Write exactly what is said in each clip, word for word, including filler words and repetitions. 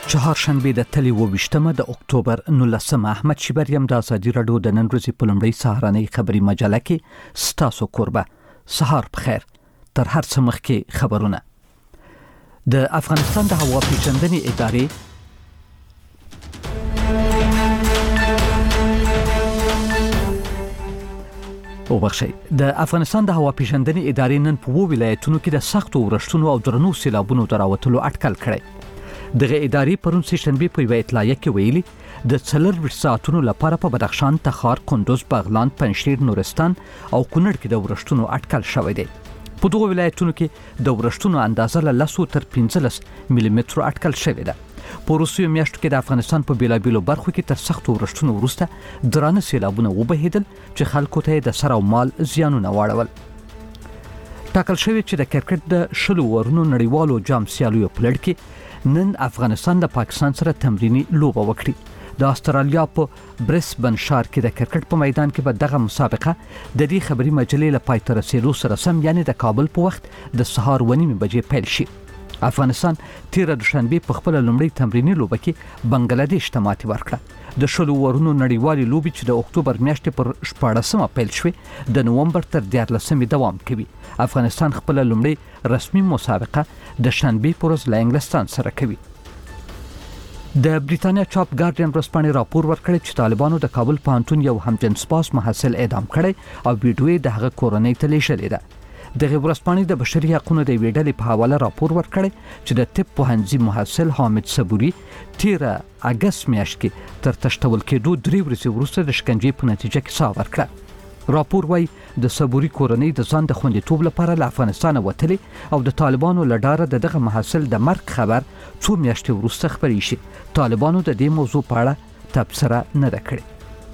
چهارشنبه د تلې اوویشتمه د اکتوبر نولسمه احمد شیبر یم د ازادي راډیو د نن ورځې په لومړۍ سهارنۍ خبري مجله کې ستاسو کوربه. سهار بخیر. تر هر څه مخکې خبرونه. د افغانستان د هوا پیژندنې ادارې او بخشي د افغانستان د هوا پیژندنې ادارې نن په وو ولایتونو کې د سختو ورښتونو او درنو سیلابونو دراوتلو اټکل کړی. دغه ادارې پرون سه شنبه په یوه اطلاعیه کې ویلي د څلور ساعتونو لپاره په بدخشان، تخار، کندوز، بغلان، پنجشیر، نورستان او کونړ کې د ورښتونو اټکل شوی دی. په دغه ولایتونو کې د ورښتونو اندازه له لس تر پنځلس ملي مترو اټکل شوی ده. په روسیو میاشتو کې د افغانستان په بیلابیلو برخو کې تر سختو ورښتونو وروسته درانه سیلابونه وبهیدل چې خلکو ته د سر او مال زیانونه واړول. ټاکل شوی چې د کرکټ د شلو ورونو نړیوالو جام سیالیو په لړ کې نن افغانستان د پاکستان سره تمرینی لوبه وکړي. د استرالیا په برسبن ښار کې د کرکټ په میدان کې به دغه مسابقه د دې خبري مجلې له پای ته رسیدو سره سم یعنی د کابل په وخت د سهار ونیمې بجې پیل شي. افغانستان تیره دوشنبه په خپل لومړی تمرینی لوبه کې بنگلاديش ته ماتې ورکړه. د شلو ورونو نړیوالې لوبې چې د اکتوبر میاشتې پر شپاړسمه پیل شوې د نومبر تر دیارلسمې دوام کوي. افغانستان خپل لومړی رسمي مسابقه د شنبه پر ورځ له انګلستان سره کوي. د بریتانیا چاپ ګارډین ورځپاڼې راپور ورکړی چې طالبانو د کابل پوهنتون یو همجنسپاس محصل اعدام کړی او ویډیو د هغه کورنۍ ته لیږلې ده. دغه ورځپاڼې د بشري حقوقو د ویډیو په حواله راپور ورکړی چې د طب پوهنځي محصل حامد صبوري تیره اگست میاشت کې تر تشتول کېدو درې ورځې وروسته د شکنجې په نتیجه کې ساه ورکړه. راپور وايي د صبوري کورنۍ د ځان د خوندیتوب لپاره له افغانستان وتلې او د طالبانو له ډاره دغه محصل د مرګ خبر څو میاشتې وروسته خپرې شي. طالبانو د دې موضوع په اړه تبصره نه ده کړې.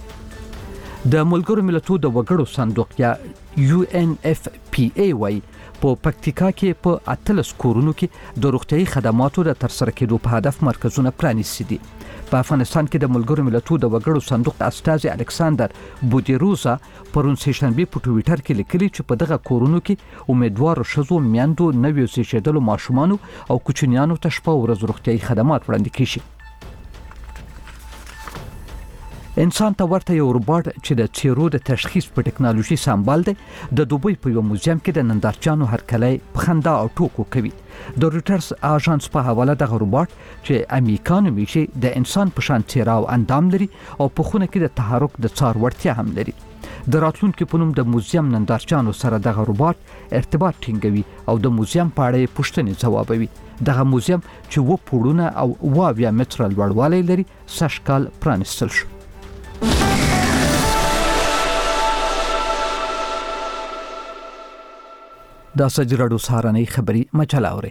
د ملګرو ملتونو د وګړو صندوق یا یو ان اف پی ای وايي په پکتیکا کې په اتلس کورونو کې د روغتيایي خدماتو د ترسره کېدو په هدف مرکزونه پرانیستي دي. په افغانستان کې د ملګرو ملتونو د وګړو صندوق استاذ الکساندر بودیروزا پرون سه شنبه په ټویټر کې لیکلي چې په دغه کورونو کې امیدوارو ښځو، میندو، نویو زیږیدلو ماشومانو او کوچنیانو ته شپه ورځ روغتيایي خدمات وړاندې کیږي. انسان ته ورته یو روباټ چې د چیرو د تشخیص په ټکنالوژي سمبال دی د دوبۍ په یو موزیم کې د نندارچیانو هرکلی په خندا او ټوکو کوي. د رویټرز اژانس په حواله دغه روباټ چې امریکانو میشي د انسان په شان څیره او اندام لري او په خونه کې د تحرک د څار وړتیا هم لري. د راتلونکي په نوم د موزیم نندارچیانو سره دغه روباټ ارتباط ټینګوي او د موزیم په اړه پوښتنې ځوابوي. دغه موزیم چې و پوړونه او واویا متر لوړوالی لري سږ کال پرانیستل شو. د ازادي راډیو سهارنۍ خبري مجله اوري.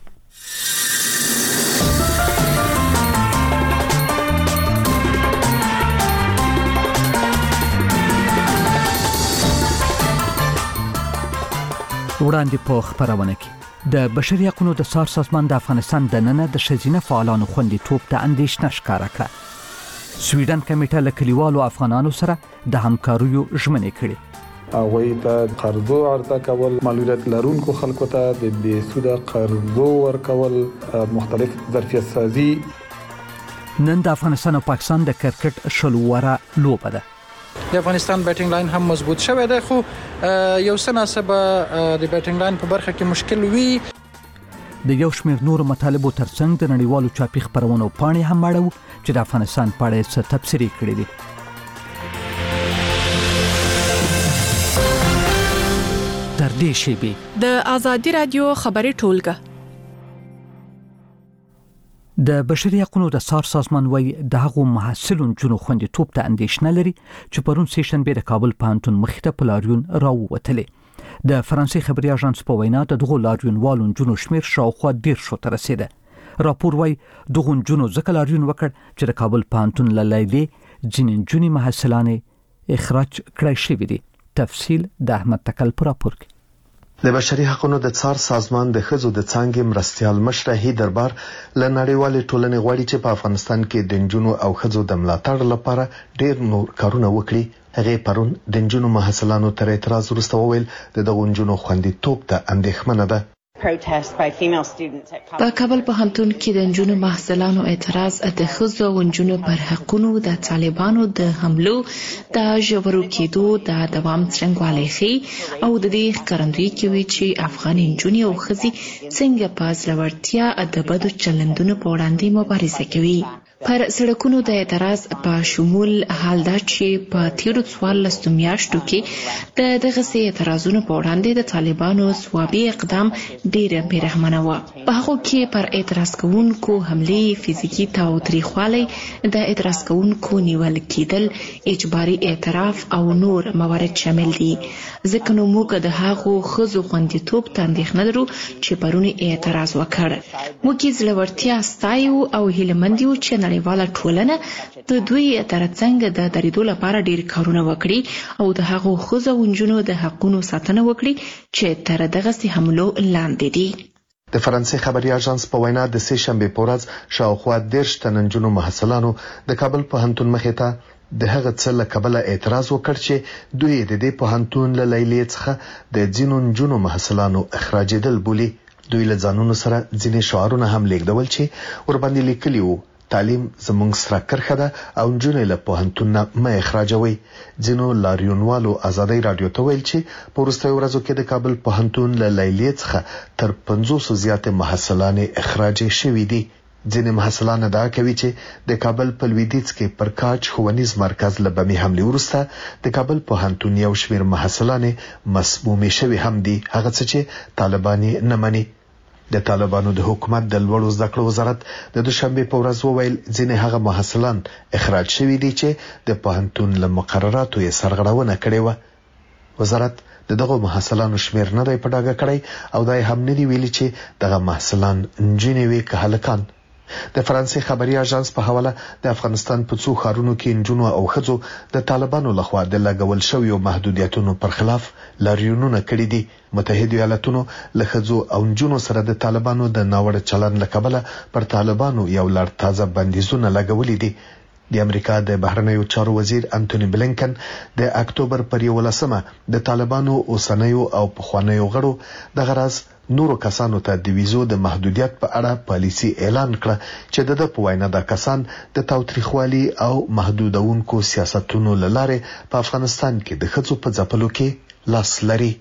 وړاندې په خبرونه کې د بشري حقوقو د څار سازمان د افغانستان د ننه د ښځینه فعالانو خوندیتوب ته اندېښنه ښکاره کړه. سویډن کمیټه له کلیوالو افغانانو سره د همکاریو ژمنې کړې. هغوی ته قرضو عرضه کول، مالوریت لرونکو خلکو ته د بې سوده قرضو ورکول، مختلف ظرفیت سازي. نن د افغانستان او پاکستان د کرکټ شلوره لوبه ده. د افغانستان بیټینګ لاین هم مضبوط شوی دی خو یو څه ناسبه د بیټینګ لاین په برخه کې مشکل وي. د یو شمېر نور مطالبو ترڅنګ د نړیوالو چاپي خبرونو پاڼې هم اړو چې د افغانستان په اړه څه تبصرې کړې دي. تر دې شیبې د ازادي رادیو خبري ټولګه د بشري حقوقو د څار سازمان وايي د هغو محصلون جنو خوندیتوب ته اندېښنه لري چې پرون سه شنبه د کابل پوهنتون مخې ته په لاریون راووتلې. د فرانسې خبري اژانس په وینا د دغو لاریونوالو جنو شمیر شاوخوا ډیر شو ته رسیده. راپور وايي دغو جنو ځکه لاریون وکړ چې د کابل پوهنتون له لیلې ځینې جنې محصلانې اخراج کړای شوې دي. تفصیل د احمد تکل پر راپور کې. د بشري حقوقو د څار سازمان د ښځو د څانګې مرستیال مشره هی دربار له نړیوالې ټولنې غواړي چې په افغانستان کې د نجونو او ښځو د ملاتړ لپاره ډېر نور کارونه وکړي. هغه پرون د نجونو محصلانو تر اعتراض وروسته وویل د دغو نجونو خوندیتوب ته اندېښمنه ده. په کابل پوهنتون کې د نجونو محصلانو اعتراض د ښځو او نجونو پر حقونو د طالبانو د حملو د ژورو کېدو د دوام څرنګوالی ښیي او د دې ښکارندویي کوي چې افغاني نجونې او ښځې څنګه په زړورتیا د بدو چلندونو په وړاندې مبارزه کوي. پر سړکونو د اعتراض په شمول حال دا چې په تیرو څوارلسو میاشتو کې د دغسې اعتراضونو په وړاندې د طالبانو ځوابي اقدام ډېره بېرحمانه وه. په هغو کې پر اعتراض کوونکو حملې، فزیکي تاوتریخوالی، د اعتراض کوونکو نیول کېدل، اجباري اعتراف او نور موارد شامل دي. ځکه نو موږ د هغو ښځو خوندیتوب ته اندېښنه لرو چې پرون اعتراض وکړ. موږ یې زړورتیا ستایو او هیلهمند یو چې نړیواله ټولنه د دوی ترڅنګ د درېدو لپاره ډېر کارونه وکړي او د هغو ښځو او نجونو د حقونو ساتنه وکړي چې تر دغسې حملو لاندې دي. د فرانسې خبري اژانس په وینا د سې شنبې په ورځ شاوخوا دېرش تنه نجونو محصلانو د کابل پوهنتون مخې ته د هغه څه له کبله اعتراض وکړ چې دوی د دې پوهنتون له لیلیې څخه د ځینو نجونو محصلانو اخراجېدل بولي. دوی له ځانونو سره ځینې شعارونه هم لیږدول چې ورباندې لیکلي وو: تعلیم زموږ سره کرښه ده او نجونې له پوهنتون نه مه اخراجوئ. ځینو لاریونوالو ازادۍ راډیو ته ویل چې په وروستیو ورځو کې د کابل پوهنتون له لیلیې څخه تر پنځوسو زیاتې محصلانې اخراج شوي دي. ځینې محصلان ادعا کوي چې د کابل په لویدیځ کې پر کاج ښوونیز مرکز له بمي حملې وروسته د کابل پوهنتون یو شمېر محصلانې مسمومې شوي هم دي، هغه څه چې طالبان یې نه مني. د طالبانو د حکومت د لوړو زده کړو وزارت د دوشنبه په ورځ وویل ځینې هغه محصلان اخراج شوي دي چې د پوهنتون له مقرراتو یې سرغړونه کړې وه. وزارت د دغو محصلانو شمېر نه دی په ډاګه کړی او دا یې هم نه دي ویلي چې دغه محصلان نجونې وي که هلکان. د فرانسې خبري اژانس په حواله د افغانستان په څو ښارونو کې نجونو او ښځو د طالبانو لخوا د لګول شویو محدودیتونو پر خلاف لاریونونه کړي دي. متحده ایالاتونو له ښځو او نجونو سره د طالبانو د ناوړه چلند له کبله پر طالبانو یو لړ تازه بندیزونه لګولي دي. د امریکا د بهرنیو چارو وزیر انټونی بلینکن د اکتوبر پر یولسمه د طالبانو اوسنیو او پخوانیو غړو د غرض نورو کسانو ته د ویزو د محدودیت په اړه پالیسي اعلان کړه چې د په وینا د کسان د تاوتریخوالي او محدودونکو سیاستونو لاره په افغانستان کې د ښځو په ځپلو کې لاس لري.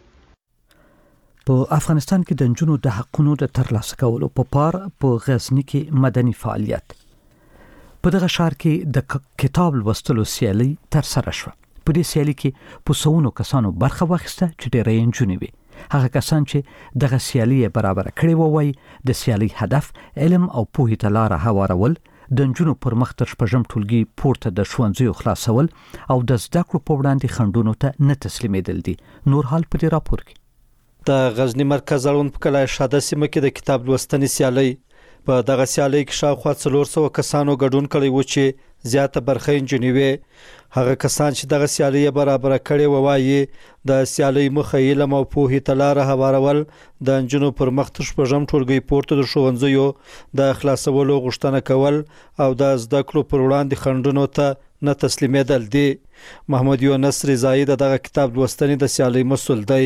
په افغانستان کې د نجونو د حقونو د ترلاسه کولو په پار په غزنی کې مدني فعالیت. په دغه ښار کې د کتاب لوستلو سیالي تر سره شوه. په دې سیالي کې په سونو کسانو برخه واخیسته چې ډېرې نجونې وي. هغه کسان چې دغه سیالي برابر کړي وای د سیالي هدف علم او پوهې ته لار هوارول، د نجونو پر مخ تر شپږم ټولګي پورته د ښوونځیو خلاصول او د زده کړو په وړاندې خنډونو ته نه تسلیمېدل دي. نور حال په دې راپور کې د غزنی مرکز اړوند په کلای شاده سیمه کې د کتاب لوستنې سیالي په دغه سیالي کې شاوخوا څلور سوه کسانو ګډون کړی و چې زیاته برخه نجونې وې. هغه کسان چې دغه سیالي برابر کړي و وایي د سیالي مخه علم او پوهې ته لار هوارول، د نجونو پر مخ تر شپږم ټولګي پورته د ښوونځیو د خلاصولو غوښتنه کول او د زده کړو پر وړاندې خنډونو ته نه تسلیمېدل دي. محمد یونس رضایی دغه کتاب لوستنې د سیالي مسؤل دی.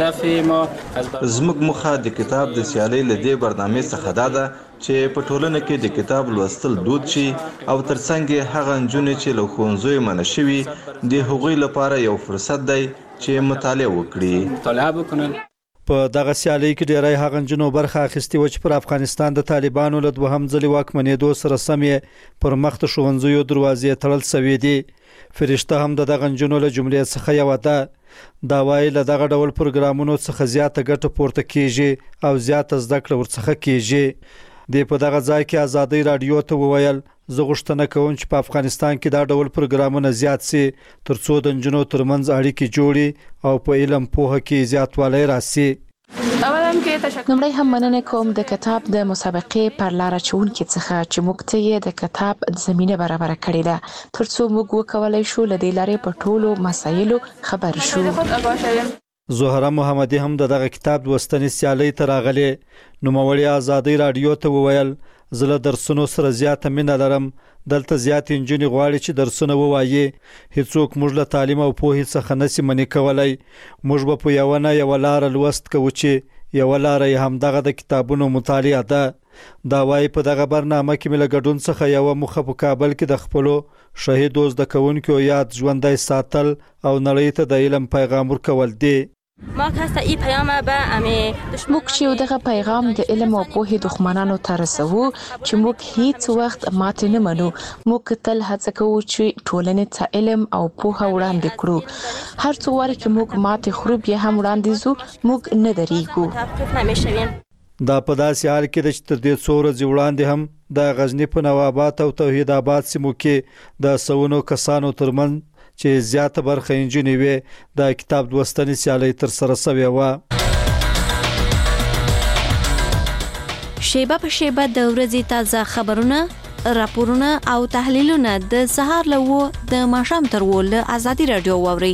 زموږ مخه د کتاب د سیالۍ له دې برنامې څخه دا ده چې په ټولنه کې د کتاب لوستل دود شي او ترڅنګ هغه نجونې چې له ښوونځیو منع شوي د هغوی لپاره یو فرصت دی چې مطالعه وکړي. په دغه سیالۍ کې ډېری هغه نجونو برخه اخیستې وه چې پر افغانستان د طالبانو له دوهم ځلې واکمنېدو سره سم یې پر مخ د ښوونځیو دروازې تړل سوي دي. فرشته هم د دغه نجونو له جملې څخه یوه ده. دا وایي له دغه ډول پروګرامونو څخه زیاته ګټه پورته کیږي او زیاته زده کړه ورڅخه کیږي. د په دغه ځای کې ازادۍ راډیو ته وویل زه غوښتنه کوم چې په افغانستان کې دا ډول پروګرامونه زیات سي ترڅو د نجونو ترمنځ اړیکې جوړي او په علم پوهه کې زیاتوالی راسي. نمړی هم مننه کوم د کتاب د مسابقې پر لار چونکو څخه چې موږ ته د کتاب زمينه برابر کړې ده ترڅو موږ وکولای شو له دې لارې په ټولو مسایلو خبر شو. زهره محمدي هم دغه کتاب لوستنې سیالۍ ته راغلي. نوموړی ازادۍ راډیو ته وویل زه له درسونو سره زیاته مینه لرم. دلته زیات نجونې غواړي چې درسونه ووایي. هیڅوک موږ له تعلیم او پوهې څخه نشي منې کولای. موږ به په یو نه یو لار لوست کوو چې یو لارې هم دغه د کتابونو مطالعه ده. دا وايي په دغه برنامه کې مل ګډون څخه یو مخه په کابل کې د خپل شهید اوس د کوونکو یاد ژوندۍ ساتل او نړۍ ته د علم پیغام ورکول دي. ما کاسته ای پیام به امي موږ چې دغه پیغام د علم او پوهې دښمنانو ته رسوو چې موږ هیڅ وخت ماته نه منو. موږ تل هڅه کوو چې ټولنې ته علم او پوهه وړاندې کړو. هر څو واره چې موږ ماته خرو بیا هم وړاندې زو موږ نه درېږو. دا په داسې حال کې د تر دې څو ورځې وړاندې هم د غزنی په نواباد او توحید آباد سیمو کې د سونو کسانو ترمن چې زیاته برخه انجنیری وي د کتاب لوستنې سیالي تر سره شوی و. شیبه په شیبه د ورځې تازه خبرونه، راپورونه او تحلیلونه د سهار له د ماښام تر ول ازادي رادیو ووري.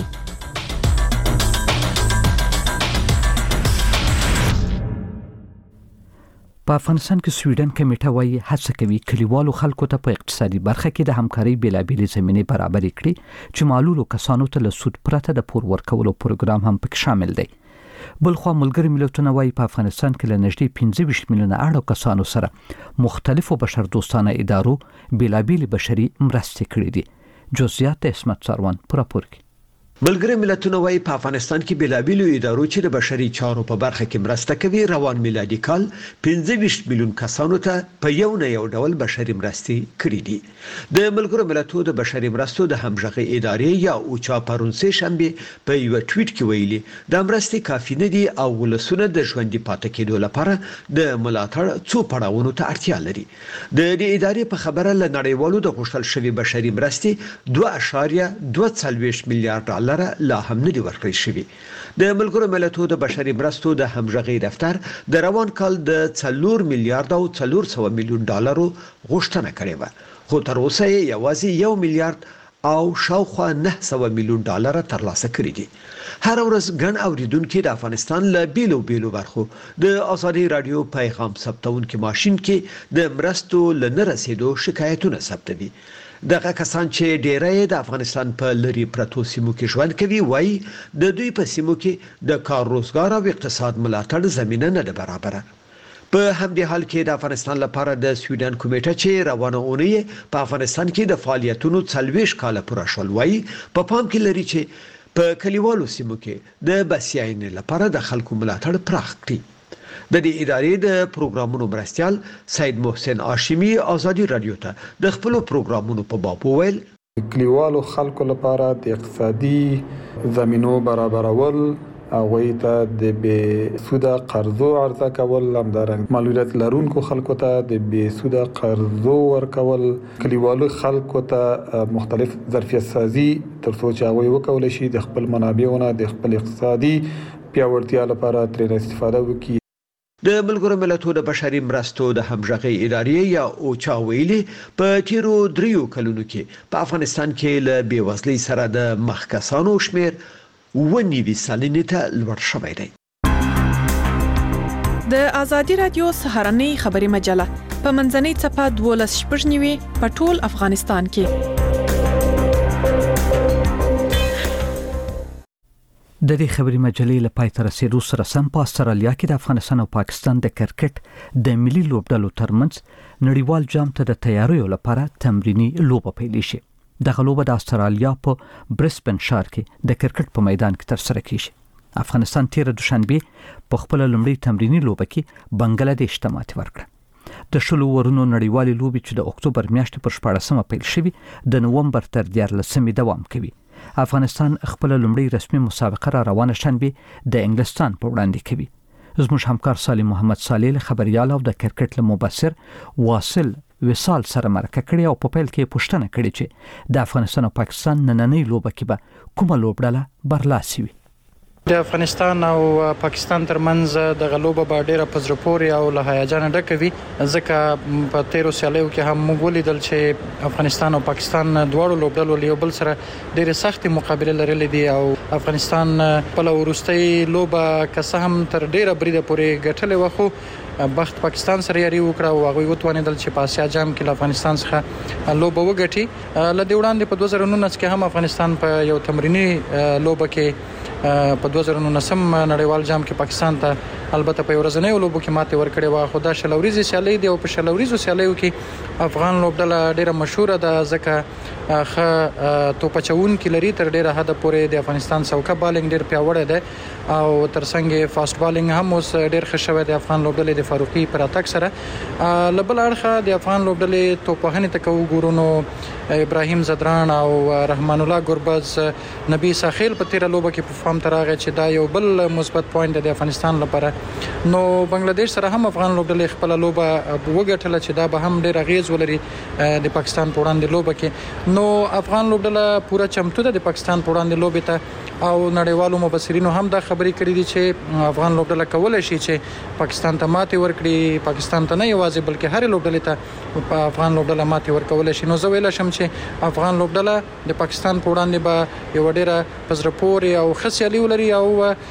په افغانستان کې سویډن کمیټه وايي هڅه کوي کلیوالو خلکو ته په اقتصادي برخه کې د همکارۍ بیلابېلې زمینې برابرې کړي چې معلولو کسانو ته له سود پرته د پور ورکولو پروګرام هم پکې شامل دی. بلخوا ملګری ملتونه وايي په افغانستان کې له نږدې پنځه ویشت میلیونه اړو کسانو سره مختلفو بشردوستانه ادارو بیلابېلې بشري مرستې کړې دي. جزئیات اسمت سروان پر راپور کې. ملګری ملتونه وايي په افغانستان کې بیلابېلو ادارو چې د بشري چارو په برخه کې مرسته کوي روان میلادي کال پنځه ویشت میلیون کسانو ته په یو نه یو ډول بشري مرستې کړې دي. د ملګرو ملتونو د بشري مرستو د همغږي ادارې یا اوچا پرون سه شنبه په یو ټویټ کې ویلي د مرستې کافي نه دي او ولسونه د ژوندۍ پاتې کېدو لپاره د ملاتړ څو پړاوونو ته اړتیا لري. د دې ادارې په خبره ل نړیوالو د غوښتل شوی بشري مرستې دوه اعشاریه دوه څلوېښت میلیارډ ډالر لا هم نه دی ورکړی شوی. د ملګرو ملتونو د بشري مرستو د همغږي دفتر د روان کال د څلور میلیارډ او څلور سوه میلیون ډالرو غوښتنه کړې و، خو تر اوسه یې یوازې یو میلیارډ او شاوخوا نه سوه میلیون ډالر ترلاسه کړي دي. هر ورځ ګڼ اوریدونکو د افغانستان له بیلو بیلو برخو د ازادي رادیو پیغام ثبتونکو ماشين کې د مرستو لنه رسیدو شکایتونه ثبتوي. دغه کسان چې ډیری د افغانستان په لری پرتو سیمو کې ژوند کوي وایي د دوی په سیمو کې د کار روزګار او اقتصاد ملاتړ زمينه نه ده برابره. په همدې حال کې د افغانستان لپاره د سویډن کمیټه چې روانه اونۍ په افغانستان کې د فعالیتونو څلوېښت کاله پوره شول وایي په پام کې لري چې په کلیوالو سیمو کې د بسیاینې لپاره د خلکو ملاتړ پراخ کړي. د دې ادارې د پروګرامونو مرستيال سید محسن هاشمي ازادي رادیو ته د خپل پروګرامونو په باب وویل کلیوالو خلکو لپاره د اقتصادي زمينو برابرول او ته د بې سوده قرضو عرضه کول، همدارنګه معلولیت لرونکو خلکو ته د بې سوده قرضو ورکول، کلیوالو خلکو ته مختلف ظرفیت سازي ترڅو چې هغه وکول شي د خپل منابعونو د خپل اقتصادي پیاوړتیا لپاره ترې استفاده وکړي. د ملګرو ملتونو د بشري مرستو د همغږي ادارې یا اوچا ویلي په تیرو دریو کلونو کې په افغانستان کې له بیوزلۍ سره د مخ کسانو شمیر ونیوي سلنې ته لوړ شوی دی. د ازادي رادیو سهارنۍ خبري مجله په منځنۍ چپه دولس شپږ نیوي په ټول افغانستان کې. د دې خبري مجلې له پای ته رسیدو سره سم په استرالیا کې د افغانستان او پاکستان د کرکټ د ملي لوبډلو ترمنځ نړیوال جام ته د تیاریو لپاره تمرینی لوبه پیل شي. دغه لوبه د استرالیا په برسبن ښار کې د کرکټ په میدان کې ترسره کیږي. افغانستان تیر دوشنبه په خپل لومړی تمرینی لوبه کې بنگلاديش ته ماتې ورکړه. د شلو ورونو نړیوالې لوبې چې د اکتوبر میاشتې پر شپاړسمه پیل شوې د نومبر تر دیارلسمې دوام کوي. افغانستان خپل لومړی رسمي مسابقه را روانه شنبه د انګلستان په وړاندې کوي. زموږ همکار سالم محمد صالح خبريال او د کرکټ له مبصر واصل وصال سره مرکه کړې او په پیل کې پوښتنه کړې چې د افغانستان او پاکستان نننۍ لوبه کې به کومه لوبډله برلاسي وي. د افغانستان او پاکستان ترمنځ د غلوبه با ډیره پزرپوري او له هیجان ډکه وي، ځکه په تیرو سیالیو کې هم موږ ولیدل چې افغانستان او پاکستان دواړو لوبډلو له یو بل سره ډیره سخت مقابله لرلې دي او افغانستان په لورستۍ لوبه که هم تر ډیره بریده پورې ګټلې و، خو بخت پاکستان سره یاري وکړه او هغه وتوانیدل چې په اسیا جام کې له افغانستان څخه لوبه وګټي. لدې وړاندې په دوه زره نولس کې هم افغانستان په یو تمرینی لوبه کې په دوه زره نولس نړیوال جام کې پاکستان ته البته په ورځنۍ لوبو کې ماته ورکړې و. خو دا شلوريزي سیالي دی او په شلوريزو سیالیو کې افغان لوبډله ډیره مشهوره ده ځکه خه توپچون کې لري تر ډیره حد پورې د افغانستان څوکه بالینګ ډیر پیاوړی ده او ترڅنګ فاست بالینګ هم اوس ډیر ښه شوی د افغان لوبډلې د فاروقي پر اتک سره. لبل اړخه د افغان لوبډلې توپهنې ته کو ګورونو ابراهیم زدران او رحمان الله ګربز نبی ساخیل په تیر لوبه کې په فارم تراغه چې دا یو بل مثبت پوینټ د افغانستان لپاره. نو بنگلاديش سره هم افغان لوبډلې خپل لوبه وګټله چې دا به هم ډیر غیز ولري د پاکستان په وړاندې لوبه کې. نو افغان لوبډله پوره چمتو ده د پاکستان په وړاندې لوبه ته او نړیوالو مبصرینو هم دا خبرې کړې دي چې افغان لوبډله کولای شي چې پاکستان ته ماته ورکړي. پاکستان ته نه یوازې بلکې هر لوبډلې ته افغان لوبډله ماته ورکول شي. نو زه ویل شم چې افغان لوبډله د پاکستان په وړاندې به یو ډیره پزرپوري او خسیالي ولري او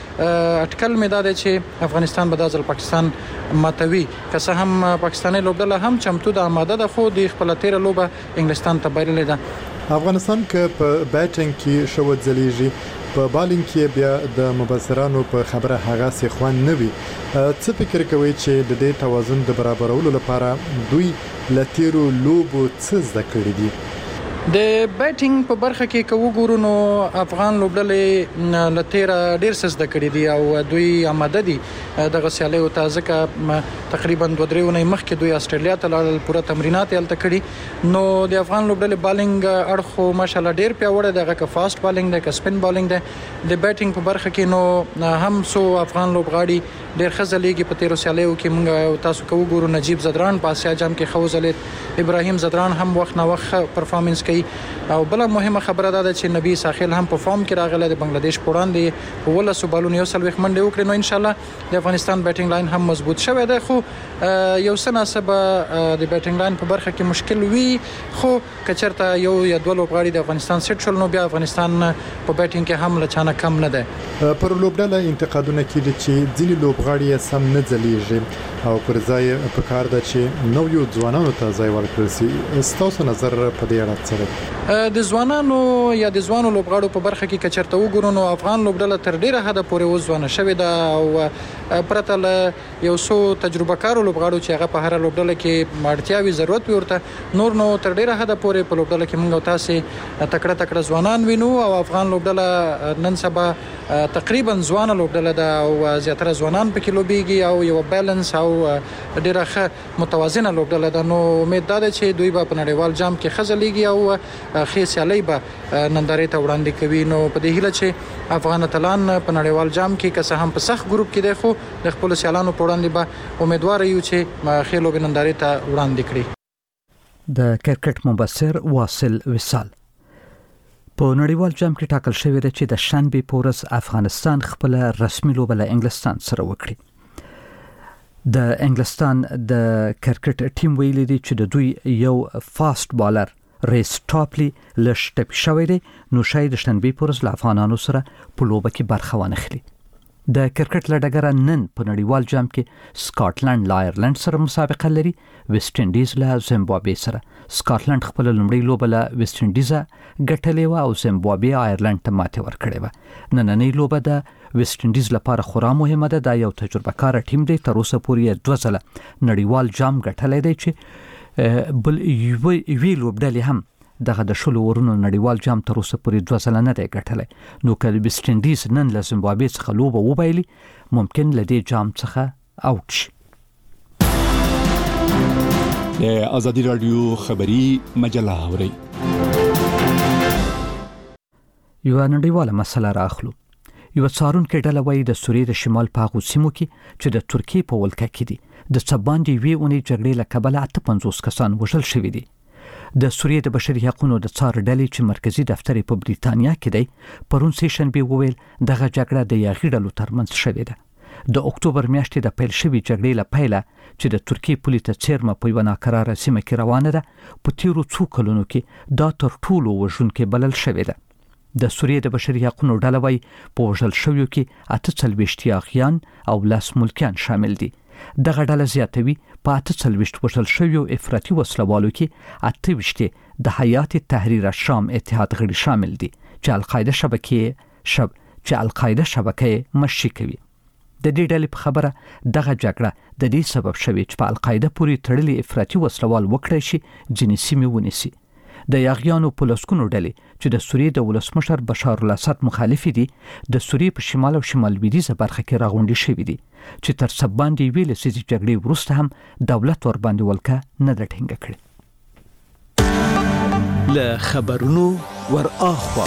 اټکل مې دا دی چې افغانستان به د ځل پاکستان ماتوي. که څه هم پاکستاني لوبډله هم چمتو ده آماده ده خو د خپل تیر لوبه انګلستان ته بایللې ده. افغانستان کې په بیټینګ کې شو ځلیږي په بالینګ کې بیا د مبصرانو په خبره هغه سي خوان نه وي. څه فکر کوي چې د دې توازن د برابرولو لپاره دوی لتیرو لوبو څه زده کړی دي؟ د بیټینګ په برخه کې کوو ګورو نو افغان لوبډلې لتیره ډیر څه زده کړی دي او دوی آماده دي دغه سیالیو ته ځکه تقریبا دوه درې ونې مخکې دوی استرالیا ته لاړل پوره تمرینات یې هلته کړي. نو د افغان لوبډلې بالینګ اړخ ماشاءالله ډیر پیاوړی دی هغه فاست بالینګ دی که سپین بالینګ دی. د بیټینګ په برخه کې نو هم سو افغان لوبغاړي ډیر ښه ځلیږي په تیرو سیالیو کې موږ تاسو کوو ګورو نجیب زدران په اسیا جام کې ښه وځلید ابراهیم زدران هم وخت نه وخت پرفارمنس او بل مهمه خبره ده چې نبی ساخیل هم په فارم کې راغله د بنگلاديش په وړاندې په ولسو بالون یو سل وخت منډه وکړي. نو ان شاء الله د افغانستان بیټینګ لاین هم مضبوط شوی دی خو یو سناسب د بیټینګ لاین په برخه کې مشکل وی خو کچرته یو یا دوه لوبغاړي د افغانستان سیټ شول نو بیا افغانستان په بیټینګ کې هم لچانه کم نه ده. پر لوبډله انتقادونه کیږي چې ځینې لوبغاړي سم نه ځلیږي او پر ځای په کار ده چې نو یو ځوانانو ته ځای ورکړل شي. ستاسو نظر په دې اړه څه دی؟ د ځوانانو یا د ځوانو لوبغاړو په برخه کې کچرته وګورو نو افغان لوبډله تر ډیره حد پورې وځوانه شوې ده او پرته له یو څو تجربه کارو لوبغاړو چې هغه په هر لوبډله کې اړتیاوي ضرورت ورته نور نو تر ډیره حد پورې په لوبډله کې موږ تاسو تکړه تکړه ځوانان وینو او افغان لوبډله نن سبا تقریبا ځوانه لوبډله ده او زیاتره ځوانان پکې لوبيږي او یو بیلانس او ډیره ښه متوازنه لوبډله ده. نو امید ده چې دوی به په نړیوال جام کې خزلېږي او خې سیالي به نندارې ته وړاندې کوي. نو په دې هیله چې افغان اتلان په نړیوال جام کې که څه هم په سخت ګروپ کې دی خو د خپل سیالانو په وړاندې به امیدوار یو چې خې لوبې نندارې ته وړاندې کړي. د کرکټ مبصر واصل وصال په نړیوال جام کې ټاکل شوی دی چې د شنبه په ورځ افغانستان خپل رسمي لوبه له انګلستان سره وکړي. د انګلستان د کرکټ ټیم ویلي دی چې د دوی یو فاست بالر ریس ټاپلی لږ ټپي شوی دی نو شاید د شنبه په ورځ له افغانانو سره په لوبه کې برخه وانخلي. د کرکټ لډګره نن په نړیوال جام کې سکاټلند له آیرلند سره مسابقه لري. ویسټ انډیز له زیمبابوې سره. سکاټلند خپل لومړی لوبه له ویسټ انډیز ګټلې و او زیمبابوې آیرلند ته ماته ورکړې و. نننۍ لوبه د ویسټ انډیز لپاره خورا مهمه ده. دا یو تجربه کار ټیم دی تر اوسه پورې دوه ځله نړیوال جام ګټلې دی چې بل یوې لوبډلې هم دغه د شلو ورونو نړیوال جام تر اوسه پورې دوه ځله نه دی ګټلی. نو که ویسټ انډیز نن له زیمبابوې څخه لوبه وبایلي ممکن له دې جام څخه اوټ شي. د ازادي رادیو خبری مجله اوري یو نړیواله مسله راخلو. یو څارونکو ډله وایي د سوریې د شمال په هغو سیمو کې چې د ترکیې په ولکه کې دي د څه باندې یوې اونۍ جګړې له کبله اته پنځوس کسان وژل شوي دي. د سوریې د بشري حقوقو د څار ډلې چې مرکزی دفتر په بریتانیا کې دی پرون سه شنبه وویل دغه جګړه د یاغي ډلو ترمنځ شوې ده. د اکتوبر میاشتې د پیل شوی جګړې له پیله چې د ترکیې پولیس ته چیرمه په یوه ناقراره سیمه کې روانه ده په تیرو څو کلونو کې دا تر ټولو وژونکې بلل شوې ده. د سوریې د بشري حقوقو ډله وایي په وژل شویو کې اته څلوېښت یاغیان او لس ملکیان شامل دي. دغه ډله زیاتوي په اته څلوېښت وژل شویو افراطي وسلوالو کې اته ویشت د حیات تحریر الشام اتحاد غړي شامل دي چې القاعده شبکې شب چې القاعده شبکې مشي کوي. د دې ډلې په خبره دغه جګړه د دې سبب شوی چې په القاعده پورې تړلې افراطي وسلوال وکړي شي ځینې سیمې ونیسي. د یاغیانو په لسګونو ډلې چې د سوریې د ولسمشر بشار الاسد مخالف دي د سوریې په شمال او شمال لویدیځه برخه کې راغونډي شوي دي چې تر څه باندې ویل سيزي جګړې وروسته هم دولت ور باندې ولکه نه درټینګ کړي. له خبرونو ور اخوا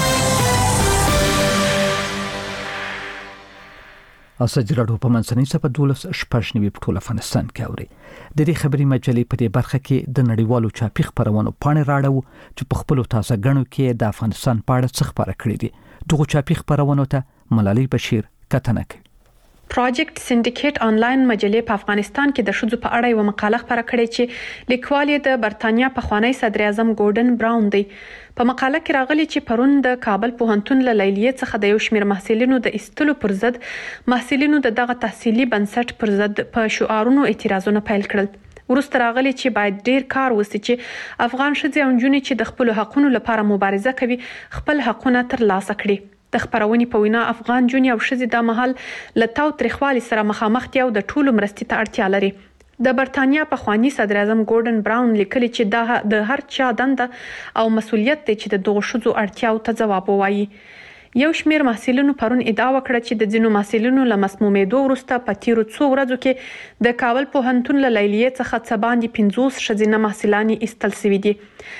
اساجي راډیو په منځنۍ صفه دولس شپږ نیوي په ټول افغانستان کې اوري. د دې خبري مجلې په دې برخه کې د نړیوالو چاپی خبرونو پاڼې راړو چې په خپل تازه غنو کې د افغانستان په اړه څه خبره کړې دي. دغه چاپی خبرونو ته ملالۍ بشیر کتنه کوي. پروجیکټ سندیکیټ آنلاین مجلې په افغانستان کې د شذو په اړه یو مقاله خبره کړې چې لیکوال یې د برتانیا پخوانی صدر اعظم ګورډن براون دی. په مقاله کې راغلي چې پرون د کابل پوهنتون له لیلیې څخه د یو شمېر محصلینو د ایستلو پر ضد محصلینو د دغه تحصیلي بنسټ پر ضد په شعارونو اعتراضونه پیل کړل. ورسته راغلي چې باید ډیر کار وشي چې افغان ښځې او نجونې چې د خپل حقوقو لپاره مبارزه کوي خپل حقوقونه ترلاسه کړي. د خبرونې په وینا افغان جونې او ښځې د محل لتاو تریخوالي سره مخامخ دي او د ټولو مرستې ته اړتیا لري. د برتانیا پخوانی صدر اعظم ګورډن براون لیکلي چې د هر چا دنده او مسولیت دی چې د دغه ښځو اړتیاو ته ځواب ووایي. یو شمېر محصلینو پرون ادعا وکړه چې د ځینو محصلینو له مسمومیدو وروسته په تیرو څو ورځو کې د کابل پوهنتون له لیلیې څخه څه باندې پنځوس ښځینه محصلانې ایستل شوي دي.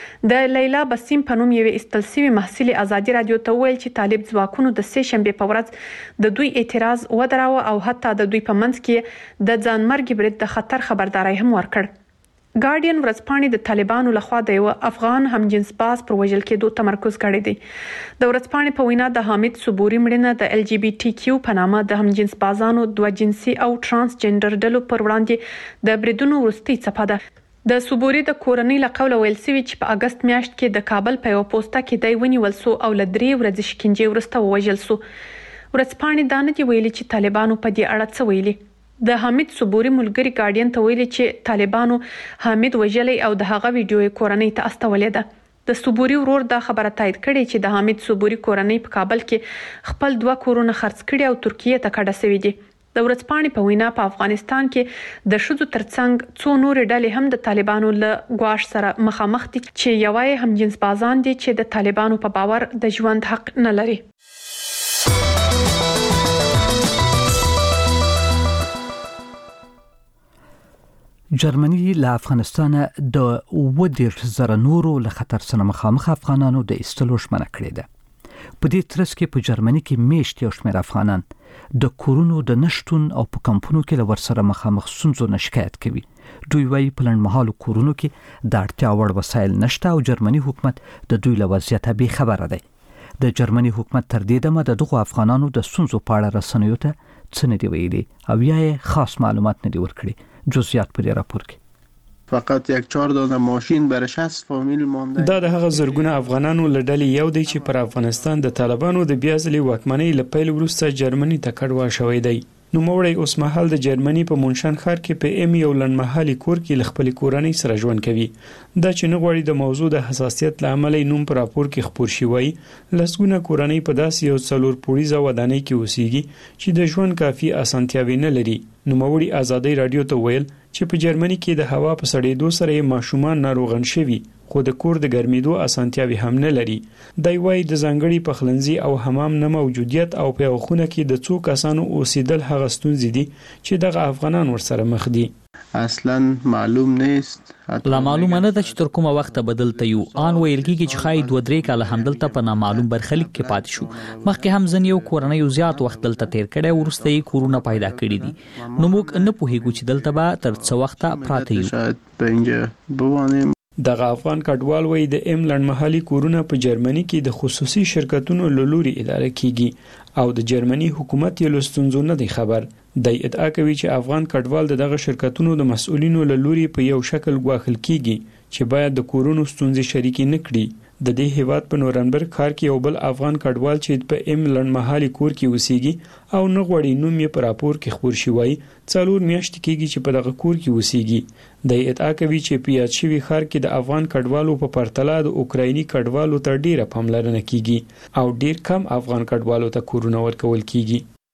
د لیلا بسیم په نوم یوې ایستل شوې محصلې ازادي راډیو ته وویل چې طالب ځواکونو د سې شنبې په ورځ د دوی اعتراض ودراوه او حتی د دوی په منځ کې د ځانمرګي برید د خطر خبرداري هم ورکړ. ګارډین ورځپاڼې د طالبانو لخوا د یو افغان همجنس باز پر وژل کېدو تمرکز کړی دی. د ورځپاڼې په وینا د حامد صبوري مړینه د ال جی بي ټي کیو په نامه د همجنس بازانو دوه جنسي او ترانسجنډر ډلو پر وړاندې د بریدونو وروستۍ څپه ده. د صبوري د کورنۍ له قوله ویل شوی چې په اگست میاشت کې د کابل په یو پوسټه کې دی ونیول سو او له درې ورځې شکنجې وروسته ووژل سو. ورځپاڼې دا نه دی ویلي چې طالبانو په دې اړه څه ویلي. د حامد صبوري ملګری ګارډین ته ویلي چې طالبانو حامد وژلی او د هغه ویډیو کورنۍ ته استولې ده. د صبوري ورور دا خبره تایید کړې چې د حامد صبوري کورنۍ په کابل کې خپل دوه کورونه خرڅ کړي او ترکیه ته کډه شوي دي. د ورځپاڼې په وینا په افغانستان کې د ښځو ترڅنګ څو نورې ډلې هم د طالبانو له ګواښ سره مخامخ دي چې یوای هم جنس بازان دي چې د طالبانو په باور د ژوند حق نه لري. جرمني له افغانستان د ودیر زره نورو له خطر سره مخامخ افغانانو د ایستلو ژمنه کړې ده. په دې ترڅ کې په جرمني کې میشت یو شمېر افغانان د کورونو د نشټون او په کمپونو کې له ورسره مخامخ ستونزو نه شکایت کوي. دوی وايي په لنډمهالو کورونو کې د اړتیا وړ وسایل نشته او جرمني حکومت د دوی له وضعیته بې خبره دی. د جرمني حکومت تر دې دمه د دغو افغانانو د ستونزو په اړه رسنیو ته څه نه دی ویلي او یا خاص معلومات نه دی ورکړي. جزئیات په دې راپور کې فقط یک چهار دانه ماشین برای شصت فامیل مانده. دا د هغه زرګونه افغانانو له ډلې یو دی چې پر افغانستان د طالبانو د بیا ځلې واکمنۍ له پیل وروسته جرمني ته کډوا شوی دی. نوموړی اوس مهال د جرمني په مونشن ښار کې په ایم یو لنډمهالي کور کې له خپلې کورنۍ سره ژوند کوي. دا چې نه غواړي د موضوع د حساسیت له امله نوم په راپور کې خپور شوی. لسګونه کورنۍ په داسې یو څلور پوړیزه ودانۍ کې اوسېږي چې د ژوند کافي اسانتیاوې نه لري. نوموړي ازادي رادیو ته ویل چې په جرمني کې د هوا په سړېدو سره ماشومان ناروغان شوي خو د کور د ګرمېدو اسانتیاوې هم نه لري. دی وايي د ځانګړي پخلنځي او حمام نه موجودیت او په خونه کې د څو کسانو اوسېدل هغه ستونزې دي چې دغه افغانان ورسره مخ دي. اصلا معلوم نیست. لا معلومه نه ده چې تر کومه وخت بدلته یو ان ویل کېږي چې خای دوه درې کاله همدلته په نامعلوم برخلیک کې پاتې شو. مخکې هم ځنیو کورنۍ زیات وخت دلته تیر کړي ورسته یې کورونه پیدا کړي دي. نو موږ نه پوهیږو چې دلته به تر څو وخت پراته یو. شاید به اینجا بوانیم. دغه افغان کډوال وای د ام لنډمهالي کورونه په جرمني کې د خصوصي شرکتونو له لوري اداره کیږي او د جرمني حکومت یې لستونزو نه دی خبر. د ادعا کوي چې افغان کډوال دغه شرکتونو د مسؤلینو له لوري په یو شکل غواخل کیږي چې باید د کورونو ستونزې شریکې نه کړي. د دې هیواد په نورنبرګ ښار کې یو بل افغان کډوال چې په ام لنډمهالي کور کې اوسېږي او نه غوړي نوم یې په راپور کې خبر شوی څلور میاشتې کېږي چې په دغه کور کې اوسېږي. د ادعا کوي چې په یاد شوي ښار کې د افغان کډوالو په پرتله د اوکرایني کډوالو ته ډیره پاملرنه کیږي او ډیر کم افغان کډوالو ته کورونه ورکول کیږي.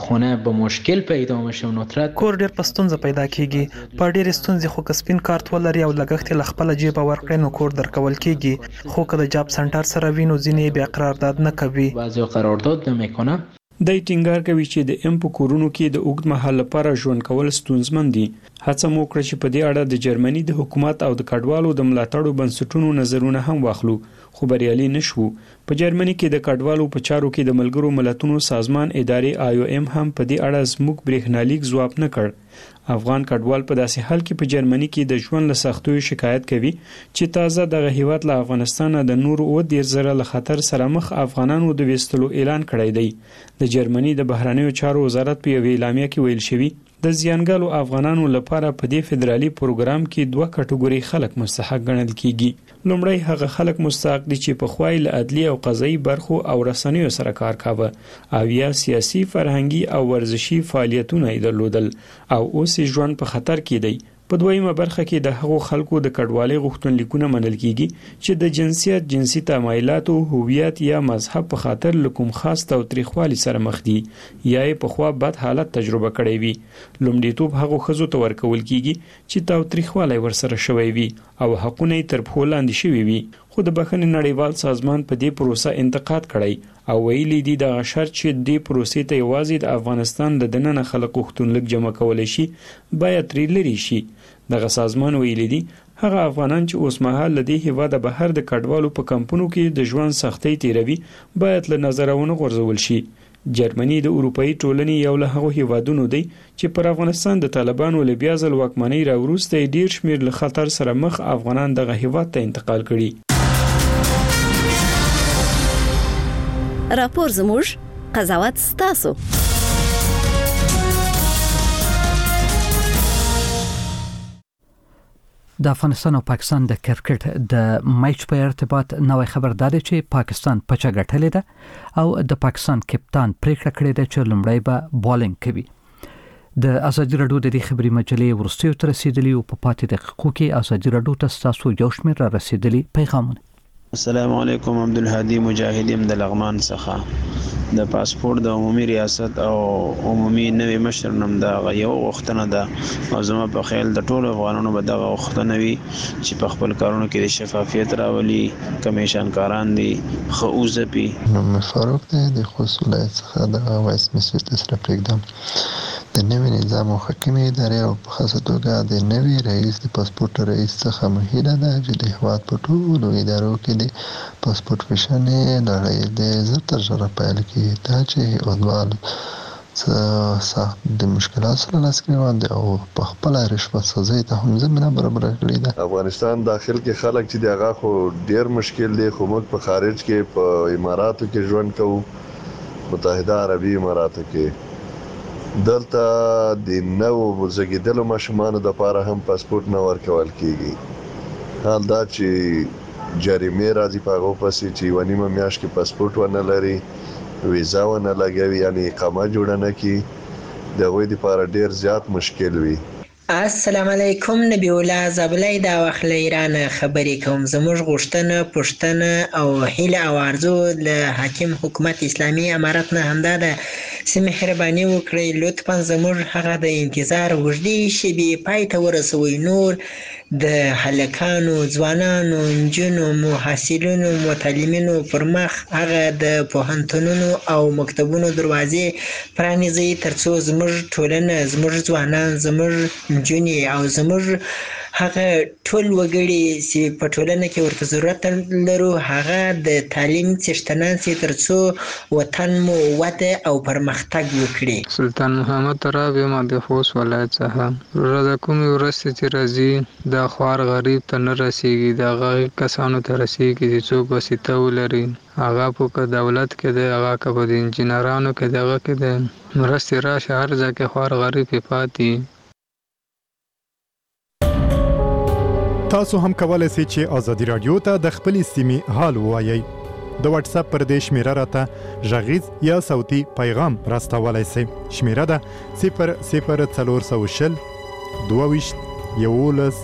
خونه به مشکل پیدا میشه و ندرت کور ډیر پستونزه پیدا کیږي په ډیر ستونزې خو کسبین کارت ولري او لګښت ل خپل جیب ورکړي نو کور درکول کیږي خو کله جاب سنټر سره وینو ځینې به قرارداد نه کوي بعضی قرارداد نمیکنه. د ټینګار کوي چې د ام په کورونو کې د اوږد مهال لپاره ژوند کول ستونزمن دي. هڅه مو کړې چې په دې اړه د جرمني د حکومت او د کډوالو د ملاتړو بنسټونو نظرونه هم واخلو خو بریالي نشو. په جرمني کې د کډوالو په چارو کې د ملګرو ملتونو سازمان ادارې آی او ام هم په دې اړه زموږ برېښنالیک ځواب نه کړ. افغان کډوال په داسې حال کې په جرمني کې د ژوند له سختیو شکایت کوي چې تازه دغه هیواد له افغانستان د نور او د زره له خطر سره مخ افغانانو د وستلو اعلان کړی دی. د جرمني د بهرنیو چارو وزارت په یوه اعلامیه کې ویل شوی د زیانګالو افغانانو لپاره په دې فدرالي پروګرام کې دوه کټګوري خلک مستحق ګڼل کیږي. لومړی هغه خلک مستحق دي چې په خوای له عدلي او قضایي برخو او رسنیو سره کار کاوه او یا سیاسي فرهنګي او ورزشي فعالیتونه یې درلودل او اوس ژوند په خطر کې دی. په دویمه برخه کې د هغو خلکو د کډوالۍ غوښتنلیکونه منل کیږي چې د جنسیت، جنسي تمایلاتو، هویت یا مذهب په خاطر لکوم خاص تاوتریخوالي سره مخ دي یا یې په خوا بد حالت تجربه کړی وي. لومړیتوب هغو ښځو ته ورکول کیږي چې تاوتریخوالی ورسره شوی وي او حقونه یې تر پښو لاندې شوي وي. خو د بخښنې نړیوال سازمان په دې پروسه انتقاد کړی او ویلي دي دغه شرط چې دې پروسې ته یوازې د افغانستان د دننه خلک غوښتنلیک جمع کولی شي باید ترې لرې شي. دغه سازمان ویلي دي هغه افغانان چې اوس مهال له دې هیواده بهر د کډوالو په کمپونو کې د ژوند سختۍ تیروي باید له نظره ونه غورځول شي. جرمني د اروپאי ټولنې یو له هغو هیوادونو دی چې پر افغانستان د طالبانو له بیا ځل واکمنۍ راوروسته ډیر شمیر له خطر سره مخ افغانان دغه هیواد ته انتقال کړي. راپور زموږ قضاوت ستاسو. د افغانستان او پاکستان د کرکټ د میچ په ارتباط نوې خبر ده چې پاکستان پچه ګټلې ده او د پاکستان کپتان پریکړه کړې ده چې لومړی به بالینګ کوي. د ازادي راډیو د دې خبري مجلې ورستیو تر رسیدلی او په پاتې دقیقو کې ازادي راډیو ته تاسو یو شمېر را رسیدلی پیغامونه. السلام علیکم عبدالهادي مجاهدیم د لغمان څخه د پاسپورت د عمومي ریاست او عمومي نوی مشر نوم دا یو غوښتنه ده او زما په خیال د ټولو افغانانو به دغه غوښتنه وي چې په خپل کارونو کې د شفافیت راولي. کمیشن کاران دي ښه وځپي. نوم فاروق دی د خوست ولایت څخه د وایس مسعود سره پرېږدم. د نوي نظام او حکومي ادارې او په خاصه توګه د نوي رئیس د پاسپورت رئیس څخه مهیله ده چې د هیواد په ټولو ادارو کې د پاسپورت فیشنې لړۍ د زر تر زره پیل کړي دا چې هیوادوال سخت د مشکلات سره لاس روان دي او په خپل رشوت سازي ته هم زمينه برابر کړې ده. افغانستان داخل کې خلک چې دغه خو ډیر مشکل دي خو موږ په خارج کې په اماراتو کې ژوند کوو متحده عربي اماراتو کې دلته د نوو زګیدلو ماشومانو د لپاره هم پاسپورت نه ورکول کیږي. حال دا چې جریمه راځي په هغه پسې چې ونیمه میاشت کې پاسپورت ونه لري ویزا ونه لګوي یعنی اقامه جوړ نه کی د وې لپاره ډیر زیات مشکل وي. السلام علیکم نبی الله زبلای دا وخت ایران خبرې کوم. زموږ غوښتنه پښتنه او هیله او ارزو له حاکم حکومت اسلامي امارت نه همدا ده چې مهرباني وکړئ لطفا زموږ هغه د انتظار وږدې شیبې پای ته ورسوي. نور د هلکانو ځوانانو نجونو محصلینو متعلمینو پر مخ هغه د پوهنتونونو او مکتبونو دروازې پرانیزي ترڅو زموږ ټولنه زموږ ځوانان زموږ نجونې او زموږ هغه ټول وګړي چې په ټولنه کې ورته ضرورت لرو هغه د تعلیم څښتنان سي ترڅو وطن مو وده او پرمختګ وکړي. سلطان محمد تراب یم د خوست ولایت څخه. را کوم ورسته چې راځي د خوار غریب ته نه رسیږي د هغه کسانو ته رسیږي چې څوک وسیته ولري هغه په دولت کې د هغه کې په انجنیرانو کې دغه کې د مرستې راشه هر ځکه خوار غریب پاتې. تاسو هم کولای شئ چې ازادي رادیو ته د خپل سیمې حال ووایئ. د واتس اپ پر دې شمیره راته غږیز یا صوتي پیغام راستولای شئ. شمیره ده صفر صفر څلور سوه شل دوه ویشت یولس